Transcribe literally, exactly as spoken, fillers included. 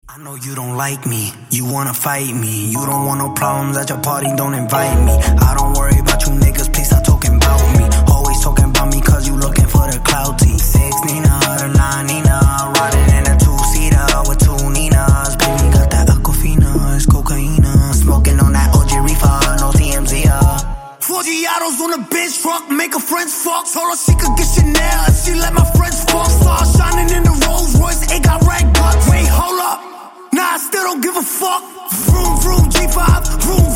I know you don't like me, you wanna fight me. You don't want no problems at your party, don't invite me. I don't worry about you niggas, please stop talking about me. Always talking about me cause you looking for the clouty. Six Nina, the nine Nina, riding in a two-seater with two Ninas. Baby got that Aquafina, it's cocaina. Smoking on that O G reefer, no T M Z, uh Four Giados on a bitch truck, make her friends fuck. Told her she could get Chanel if she let my friends fuck. Star shining in the Rolls Royce, it got rag bucks. Wait, hold up, nah, I still don't give a fuck. Vroom, vroom, G five, vroom,